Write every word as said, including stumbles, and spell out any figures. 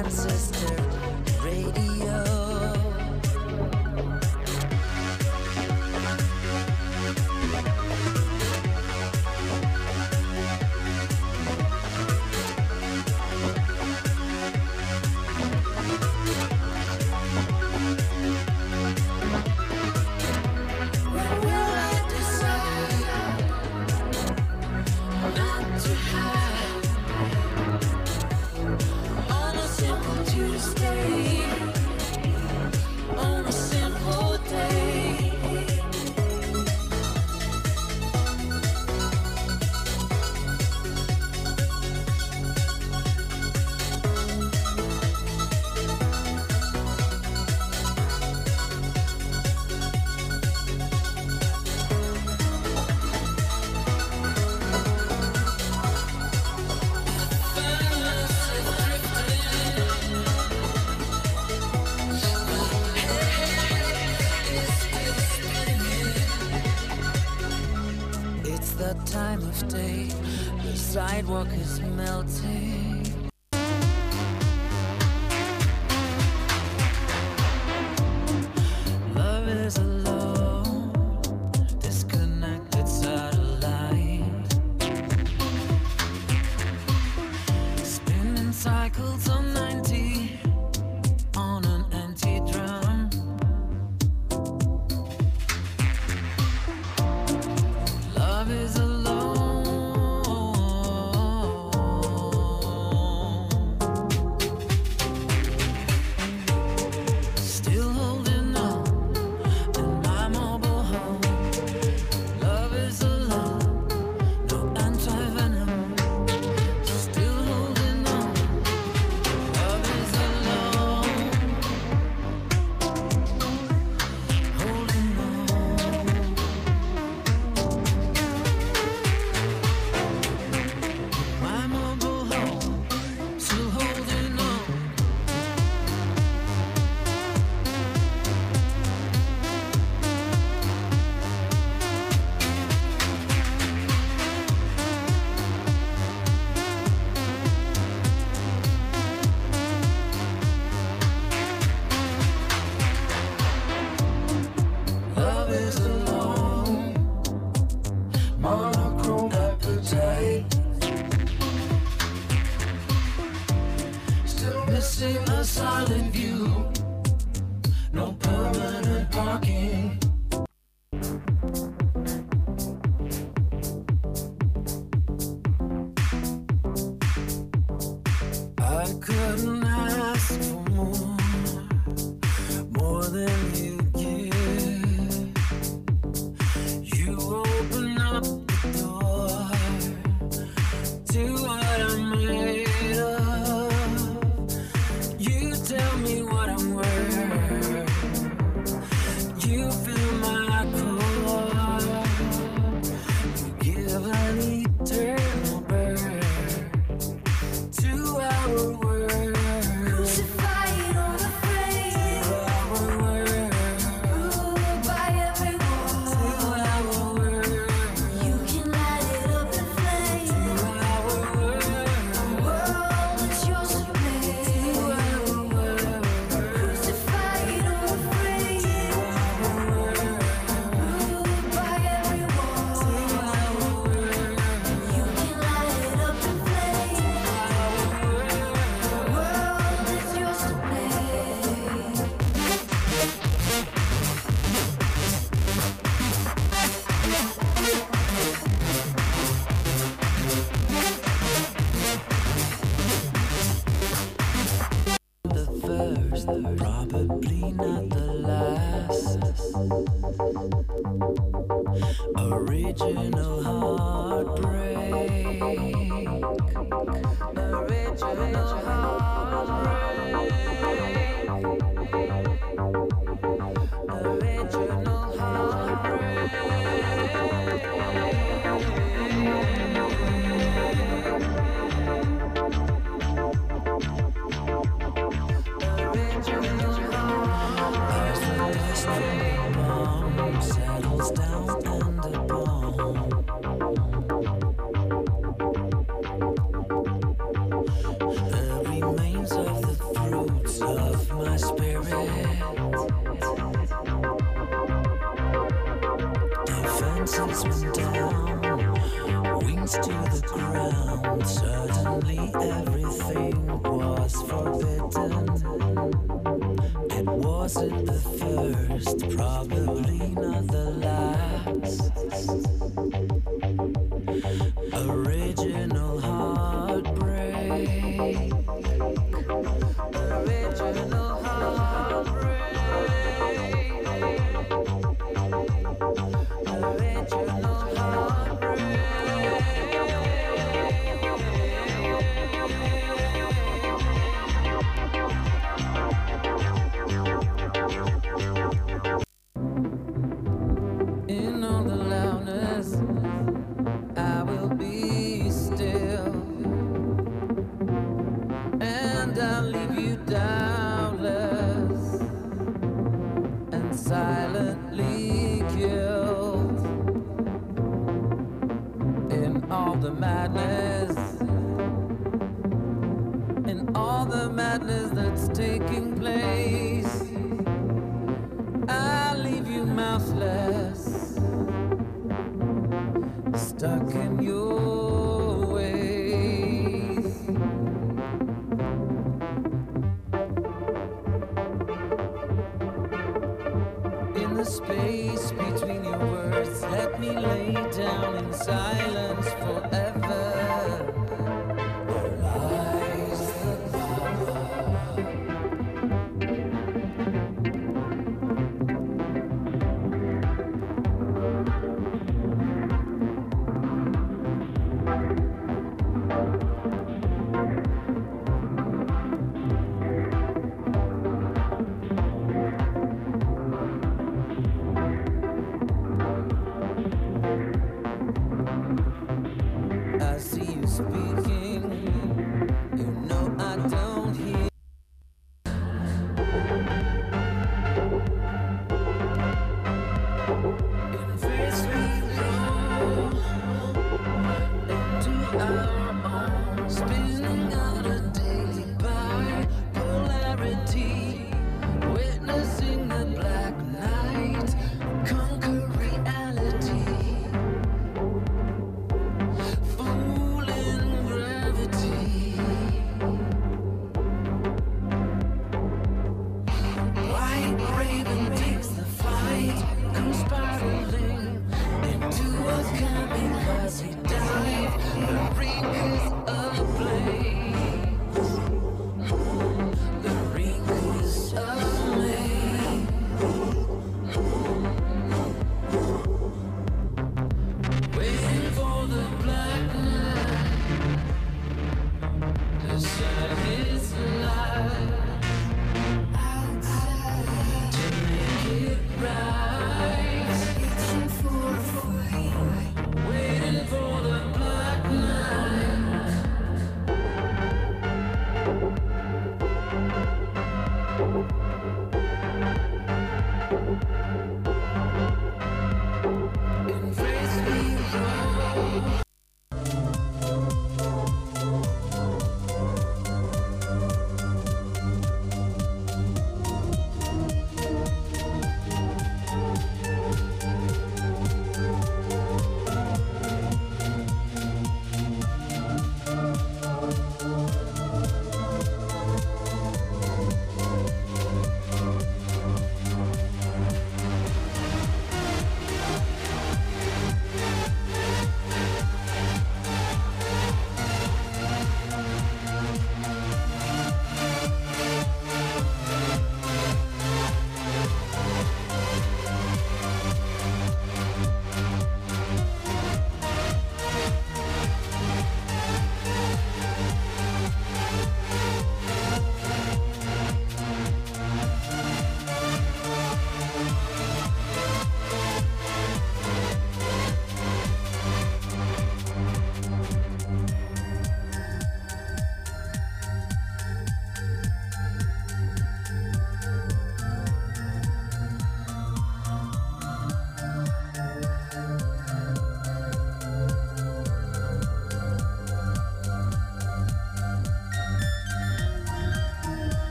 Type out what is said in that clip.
transistor radio. Time of day, the sidewalk is melting. Love is alone, disconnected satellite, spinning cycles on ninety on an empty drum. Love is alone. A silent view, no permanent parking. I couldn't ask for more, more than you give. You open up the door to what I'm made of. You tell me what I'm worth. You fill my core. You give an eternal birth to our world. Crucified on the flame. To our world. Ruled by everyone. To our world. You can light it up in flame. To our world. The world is yours to make. To our world. Crucified on the flame. To our world. Ruled by everyone. To our world. You can light it up in flame. To our world. The world is yours to make. The first, probably not the last. Original heartbreak. Original heartbreak. Original As the distant bomb settles down and upon the remains of the roots of my spirit. Defenses went down, wings to the ground. Suddenly everything was forbidden. It wasn't the first, probably not the last. Original heartbreak. Original heartbreak. Original heartbreak. In all the loudness, I will be still, and I'll leave you doubtless and silently killed. In all the madness, in all the madness that's taking place, I'll leave you mouthless, stuck in your ways. In the space between your words, let me lay down in silence forever. Where lies the power? I see you speaking, you know I don't hear. In face we go into our own, spinning out a daily bipolarity, witnessing the black night conquer reality. Fooling gravity. White raven takes the flight, comes spiraling into a kamikaze dive. The ring is ablaze. The ring is ablaze. Waiting for the black night to shine its light, to make it right. Reaching for a flame, waiting for the black night.